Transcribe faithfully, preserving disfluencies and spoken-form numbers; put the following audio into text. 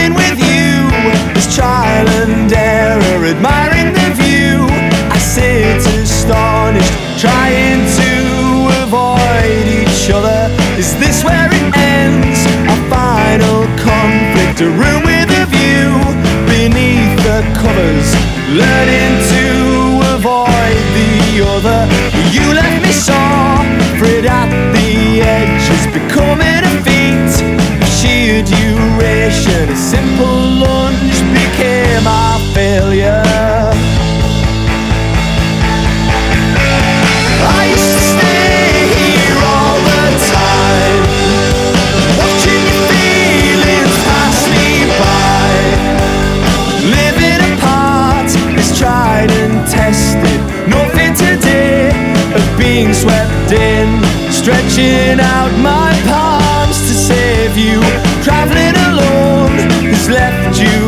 Living with you is trial and error, admiring the view. I sit astonished, trying to avoid each other. Is this where it ends? A final conflict, a room with a view. Beneath the covers, learning to avoid the other. You left me sore, afraid at the edges, becoming a feat of sheer duration. A simple lunge became our failure. I used to stay here all the time, watching your feelings pass me by. Living apart is tried and tested. Nothing today of being swept in. Stretching out my palms to save you. Traveling alone has left you